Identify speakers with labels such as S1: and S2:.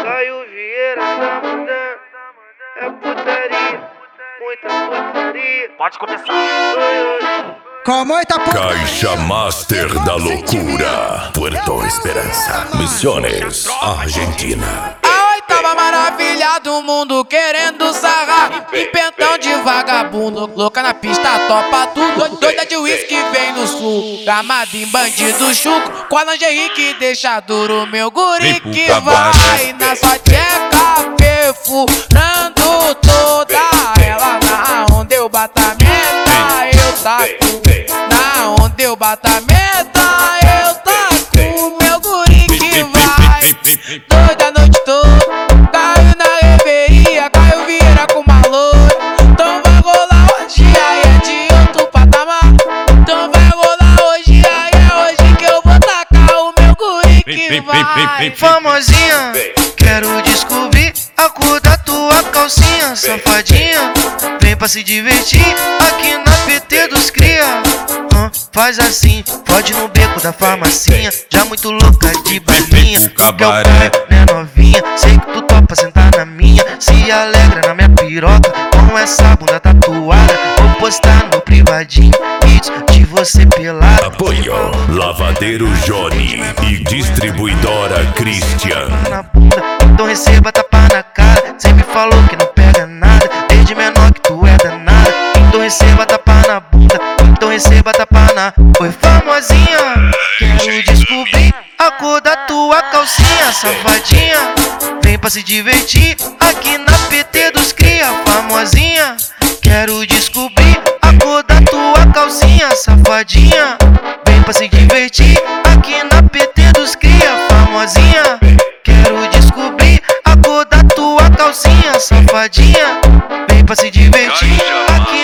S1: Caio Vieira tá mandando, é putaria, muita putaria.
S2: Pode começar.
S3: Com muita
S4: Caixa Master da Loucura, Puerto Esperança, Misiones, Argentina.
S5: A oitava maravilha do mundo querendo sarrar, empentão de vagabundo, louca na pista, topa tudo. Doida de uísque vem no sul, gamada em bandido chuco, com a lingerie que deixa duro meu guri que vai na sua tcheca perfurando toda ela. Na onda eu bato a meta, eu taco. Na onda eu bato a meta, eu taco. Meu guri que vai doida a noite toda, caiu na reveria, Caio Vieira com uma loira. Então vai rolar hoje, aí é de outro patamar. Então vai rolar hoje, aí é hoje que eu vou tacar o meu guri que vai.
S1: Famosinha, quero descobrir a cor da tua calcinha. Safadinha, vem pra se divertir aqui na PT dos cria. Faz assim, pode no beco da farmacinha, já muito louca de balinha. Tu quer o pai, né novinha? Sei que tu topa sentar na minha, se alegra na minha piroca com essa bunda tatuada. Vou postar no privadinho vídeos de você pelada.
S4: Apoio Lavadeiro Johnny e Distribuidora Christian.
S1: Na bunda, então receba tapa na cara. Cê me falou que não pega nada, desde menor que tu é danada. Então receba tapa na bunda, então receba tapa na. Foi famosinha, quero descobrir a cor da tua calcinha. Safadinha, vem pra se divertir aqui na PT dos cria. Famosinha, quero descobrir a cor da tua calcinha. Safadinha, vem pra se divertir aqui na PT dos cria. Famosinha, quero descobrir a cor da tua calcinha. Safadinha, vem pra se divertir aqui